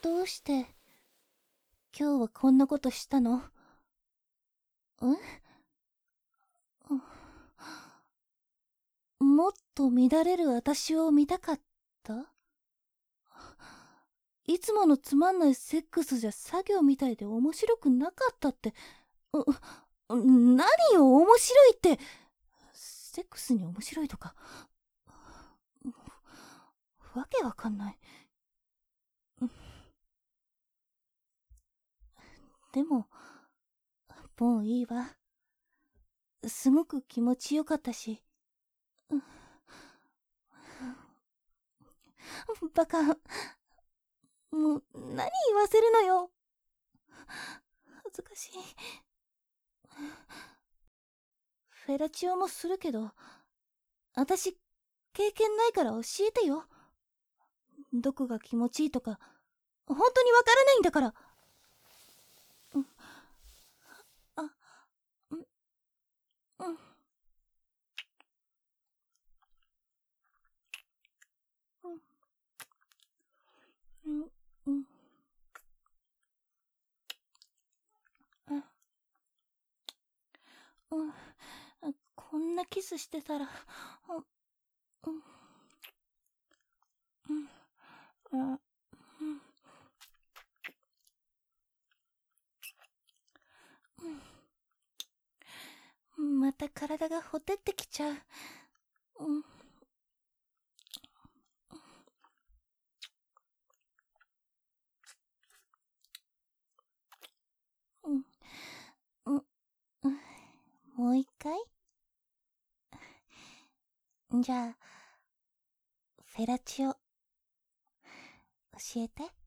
どうして今日はこんなことしたの？もっと乱れる私を見たかった？いつものつまんないセックスじゃ作業みたいで面白くなかったって。何よ面白いって。セックスに面白いとかわけわかんない。でももういいわ。すごく気持ちよかったし。バカ、もう何言わせるのよ。恥ずかしい。フェラチオもするけど、私経験ないから教えてよ。どこが気持ちいいとか本当にわからないんだから。こんなキスしてたら、また体がほてってきちゃう。もう一回？じゃあフェラチオ教えて。